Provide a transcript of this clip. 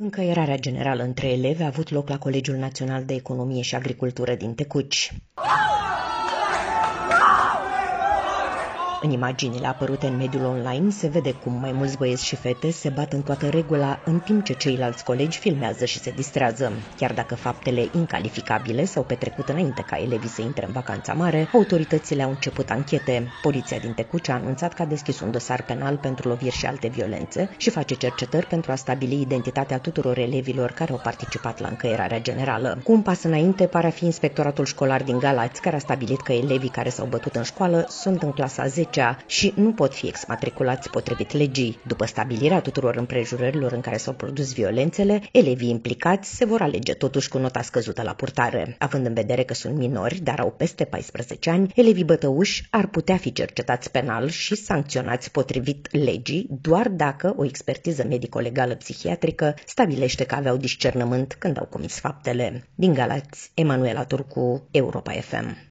Încăierarea generală între elevi a avut loc la Colegiul Național de Economie și Agricultură din Tecuci. În imaginile apărute în mediul online se vede cum mai mulți băieți și fete se bat în toată regula, în timp ce ceilalți colegi filmează și se distrează. Chiar dacă faptele incalificabile s-au petrecut înainte ca elevii să intre în vacanța mare, autoritățile au început anchete. Poliția din Tecuci a anunțat că a deschis un dosar penal pentru loviri și alte violențe și face cercetări pentru a stabili identitatea tuturor elevilor care au participat la încăierarea generală. Cu un pas înainte pare a fi inspectoratul școlar din Galați, care a stabilit că elevii care s-au bătut în școală sunt în clasa 10 și nu pot fi exmatriculați potrivit legii. După stabilirea tuturor împrejurărilor în care s-au produs violențele, elevii implicați se vor alege totuși cu nota scăzută la purtare. Având în vedere că sunt minori, dar au peste 14 ani, elevii bătăuși ar putea fi cercetați penal și sancționați potrivit legii doar dacă o expertiză medico-legală psihiatrică stabilește că aveau discernământ când au comis faptele. Din Galați, Emanuela Turcu, Europa FM.